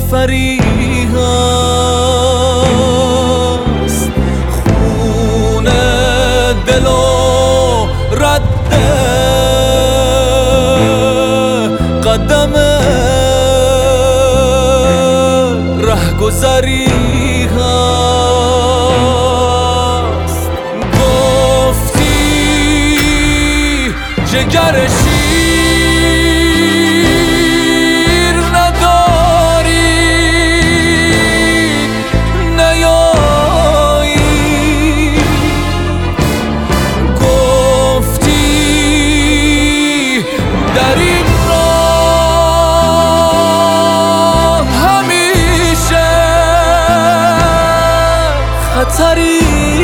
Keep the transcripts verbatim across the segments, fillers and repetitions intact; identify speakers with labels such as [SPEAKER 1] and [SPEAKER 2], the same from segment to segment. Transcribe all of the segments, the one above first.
[SPEAKER 1] فریح است، خون دل و رد قدم رهگذری هست. گفتی جگر شیر نداری نیایی، گفتی در این راه همیشه خطری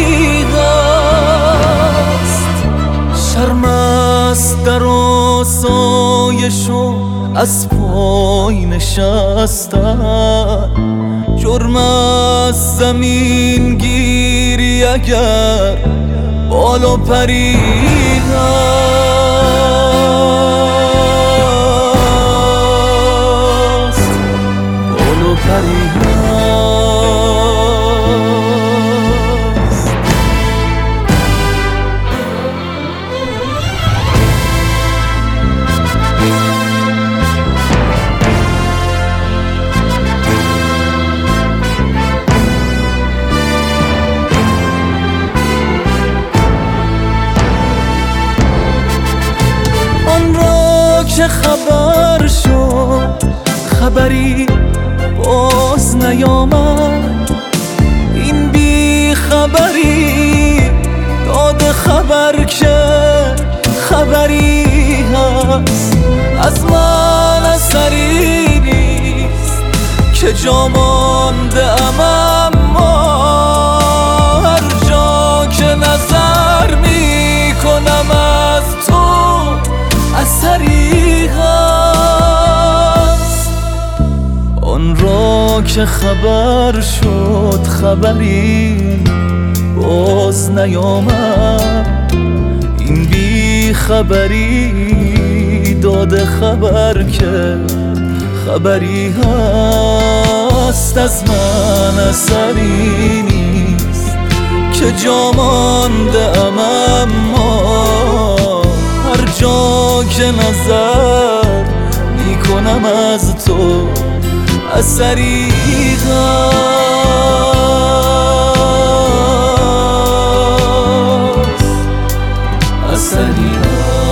[SPEAKER 1] هست. شرم است در آسایش و از پای نشستن، جرم است زمین گیری اگر بال و پری هست، بال و پری هست. که خبر شد خبری باز نیامد، این بی خبری داد خبر که خبری هست. از من اثری نیست که جا مانده ام، اما هر جا که نظر می کنم از تو اثری هست. آن را که خبر شد خبری باز نیامد، این بی خبری داده خبر که خبری هست. از من اثری نیست که جا مانده ام، اما هر جا که نظر می کنم از تو اثری هست، اثری هست.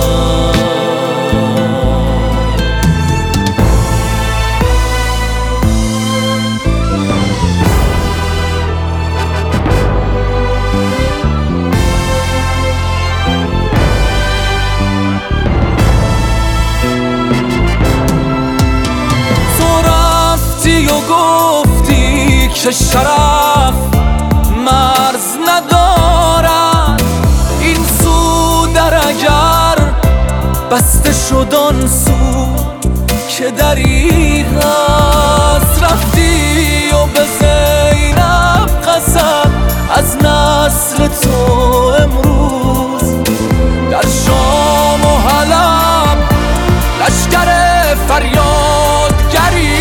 [SPEAKER 1] گفتی که شرف مرز ندارد، این سو در اگر بسته شد آن سو که دری هست. رفتی و به زینب قسم از نسل تو امروز در شام و حلب لشکر فریادگری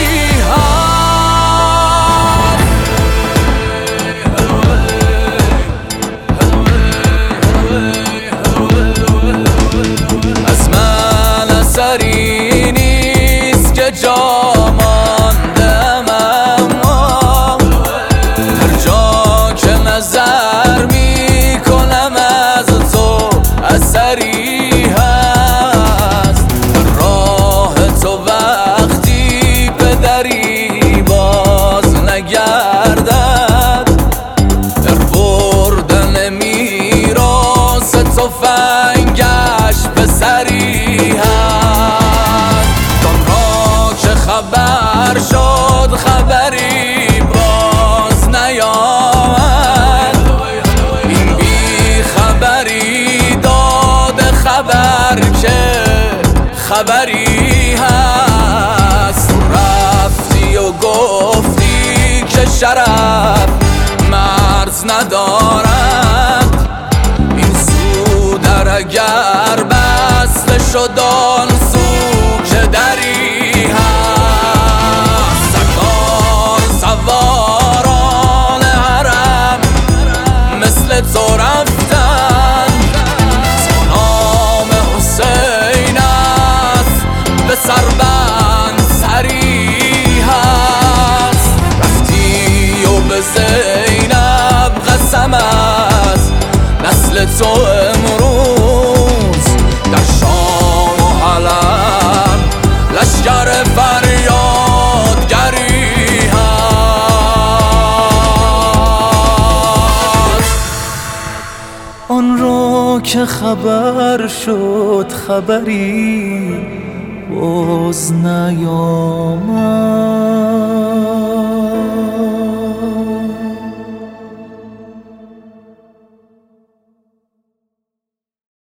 [SPEAKER 1] اثری نیست که جا ماندم، اما هر جا که نظر می کنم از تو اثری هست. راه تو وقتی به دری باز نگردد، در بردن میراث تفنگش به سری هست. خبر شد خبری باز نیامد، این بی خبری داد خبر که خبری هست. رفتی و گفتی که شرف مرز ندارد، این سو در اگر بسته شد آن سو که دری هست. زینب قسم است نسل تو امروز در شام و علم لشکر فریادگری هست. آن را که خبر شد خبری باز نیامد